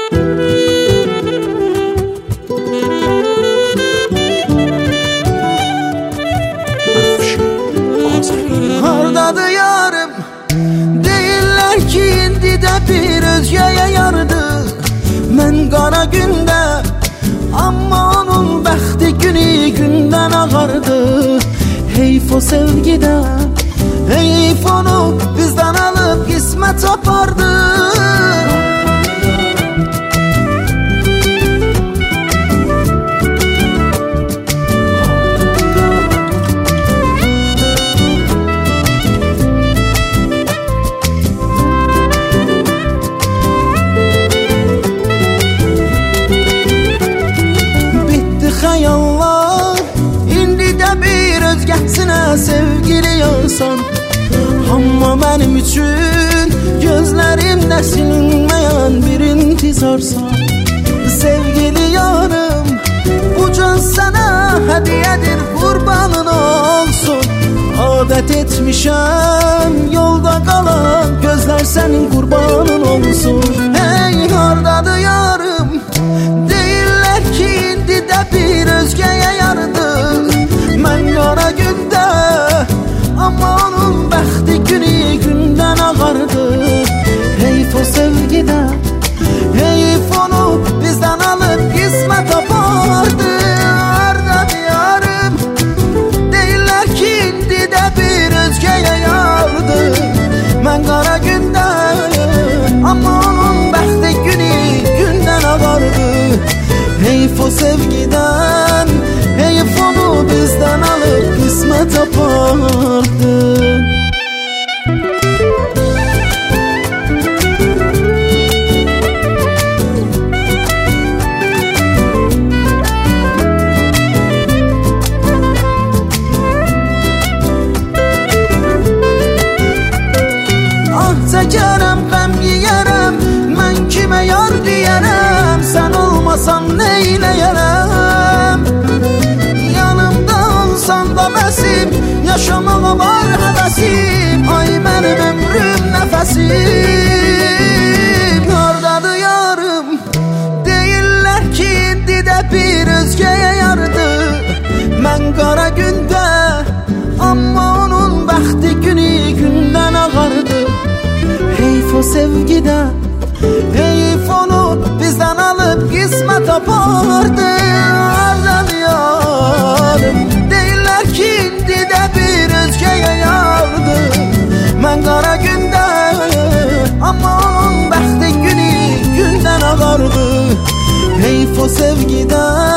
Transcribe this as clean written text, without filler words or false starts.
Hardadır yarım, deyirlər ki indi də bir özgəyə yardı. Mən qara gündə, amma onun bəxti günü gündən ağardı. Heyf o sevgidə, heyf onu bizdən alıb qismət apardı. Xəyallar, indi də bir özgəsinə sevgili yazsan. Amma mənim üçün gözlərimdə silinməyən bir intizarsan. Sevgili yarım, bu can sənə hədiyyədir, qurbanın olsun. Adət etmişəm yolda qalan gözlər sənin qurbanın olsun. Hey, hardadır yarım, deyirlər ki indi də bir özgəyə yardı. Mən qara gündə, amma onun bəxti günü gündən ağardı. Heyf o sevgidə, heyf onu bizdən alıb qismət apardı. Hardadır yarım, deyirlər ki indi də bir özgəyə yardı. Mən qara gündə, amma onun bəxti günü gündən ağardı. Heyf o sevgiden, heyf onu bizden alıp kısmet apardı. Ah çəkərəm, qəm yiyərəm, mən kimə yar deyərəm. Sən olmasan neyləyərəm? Yanımda olsan da bəsim, yaşamağa var həvəsim. Ay mənim ömrüm nəfəsim. Hardadır yarım, deyirlər ki indi də bir özgəyə yardı. Mən qara gündə, amma onun bəxti günü gündən ağardı. Heyf o sevgidə, heyf onu bizdən alıb qismət apardı. Hardadır yarım, deyirlər ki indi də bir özgəyə yardı. Mən qara gündə, amma onun bəxti günü gündən ağardı. Heyf o sevgidən,